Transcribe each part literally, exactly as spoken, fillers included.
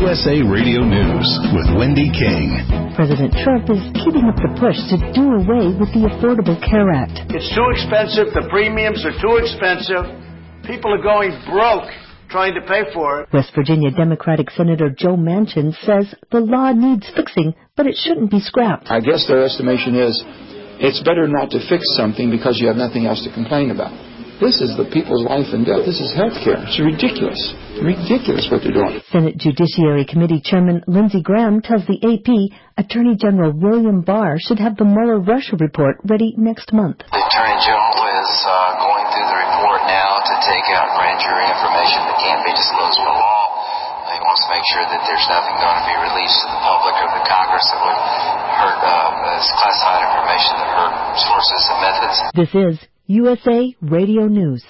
S A Radio News with Wendy King. President Trump is keeping up the push to do away with the Affordable Care Act. It's too expensive. The premiums are too expensive. People are going broke trying to pay for it. West Virginia Democratic Senator Joe Manchin says the law needs fixing, but it shouldn't be scrapped. I guess their estimation is it's better not to fix something because you have nothing else to complain about. This is the people's life and death. This is health care. It's ridiculous. Ridiculous what they're doing. Senate Judiciary Committee Chairman Lindsey Graham tells the A P Attorney General William Barr should have the Mueller-Russia report ready next month. The Attorney General is uh, going through the report now to take out grand jury information that can't be disclosed by law. Uh, he wants to make sure that there's nothing going to be released to the public or the Congress that would hurt uh, as classified information that hurt sources and methods. This is U S A Radio News.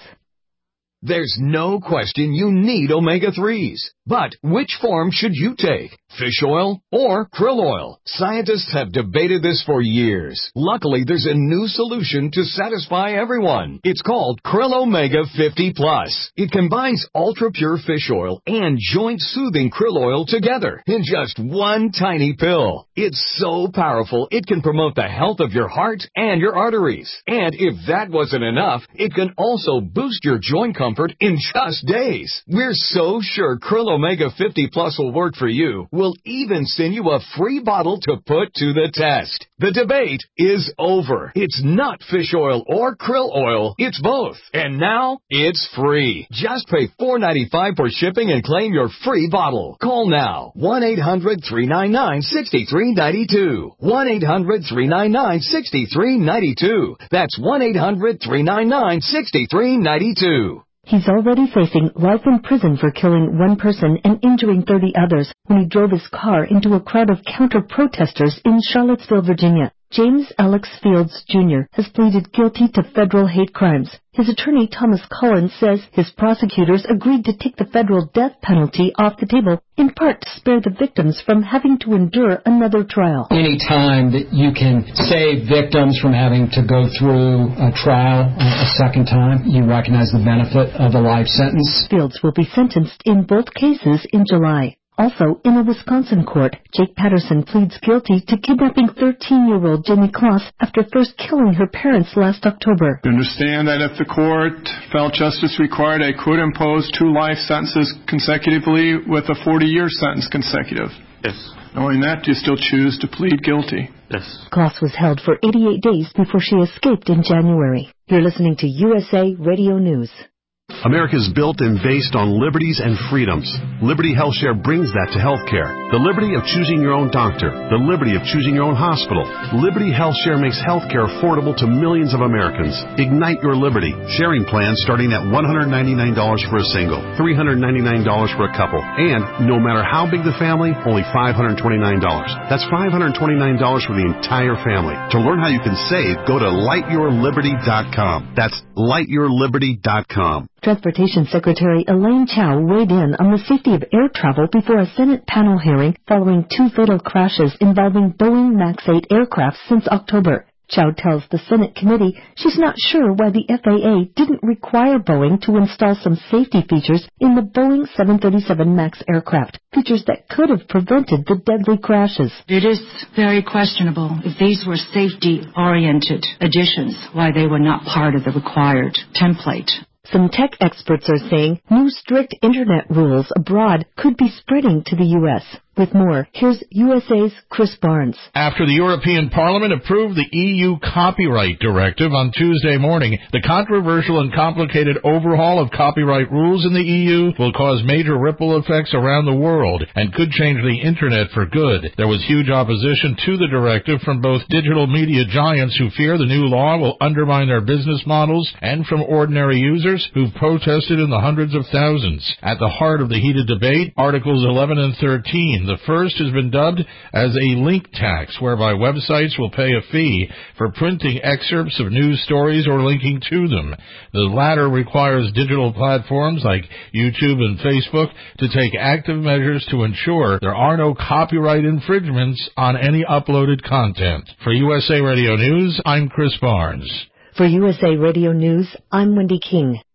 There's no question you need omega threes. But which form should you take? Fish oil or krill oil? Scientists have debated this for years. Luckily, there's a new solution to satisfy everyone. It's called Krill Omega fifty plus. It combines ultra-pure fish oil and joint-soothing krill oil together in just one tiny pill. It's so powerful, it can promote the health of your heart and your arteries. And if that wasn't enough, it can also boost your joint comfort in just days. We're so sure Krill Omega fifty plus will work for you. We'll even send you a free bottle to put to the test. The debate is over. It's not fish oil or krill oil. It's both. And now it's free. Just pay four dollars and ninety-five cents for shipping and claim your free bottle. Call now. one eight hundred three nine nine six three nine two. one eight hundred three nine nine six three nine two. That's one eight hundred three nine nine six three nine two. He's already facing life in prison for killing one person and injuring thirty others when he drove his car into a crowd of counter-protesters in Charlottesville, Virginia. James Alex Fields, Junior has pleaded guilty to federal hate crimes. His attorney, Thomas Collins, says his prosecutors agreed to take the federal death penalty off the table, in part to spare the victims from having to endure another trial. Any time that you can save victims from having to go through a trial a second time, you recognize the benefit of a life sentence. Fields will be sentenced in both cases in July. Also, in a Wisconsin court, Jake Patterson pleads guilty to kidnapping thirteen-year-old Jenny Kloss after first killing her parents last October. I understand that if the court felt justice required, I could impose two life sentences consecutively with a forty-year sentence consecutive. Yes. Knowing that, do you still choose to plead guilty? Yes. Kloss was held for eighty-eight days before she escaped in January. You're listening to U S A Radio News. America is built and based on liberties and freedoms. Liberty HealthShare brings that to healthcare. The liberty of choosing your own doctor. The liberty of choosing your own hospital. Liberty HealthShare makes healthcare affordable to millions of Americans. Ignite your liberty. Sharing plans starting at one hundred ninety-nine dollars for a single, three hundred ninety-nine dollars for a couple, and no matter how big the family, only five hundred twenty-nine dollars. That's five hundred twenty-nine dollars for the entire family. To learn how you can save, go to light your liberty dot com. That's light your liberty dot com. Transportation Secretary Elaine Chao weighed in on the safety of air travel before a Senate panel hearing following two fatal crashes involving Boeing Max eight aircraft since October. Chao tells the Senate committee she's not sure why the F A A didn't require Boeing to install some safety features in the Boeing seven thirty-seven MAX aircraft, features that could have prevented the deadly crashes. It is very questionable if these were safety-oriented additions, why they were not part of the required template. Some tech experts are saying new strict Internet rules abroad could be spreading to the U S With more, here's U S A's Chris Barnes. After the European Parliament approved the E U Copyright Directive on Tuesday morning, the controversial and complicated overhaul of copyright rules in the E U will cause major ripple effects around the world and could change the Internet for good. There was huge opposition to the directive from both digital media giants who fear the new law will undermine their business models and from ordinary users who've protested in the hundreds of thousands. At the heart of the heated debate, Articles eleven and thirteen. The first has been dubbed as a link tax, whereby websites will pay a fee for printing excerpts of news stories or linking to them. The latter requires digital platforms like YouTube and Facebook to take active measures to ensure there are no copyright infringements on any uploaded content. For U S A Radio News, I'm Chris Barnes. For U S A Radio News, I'm Wendy King.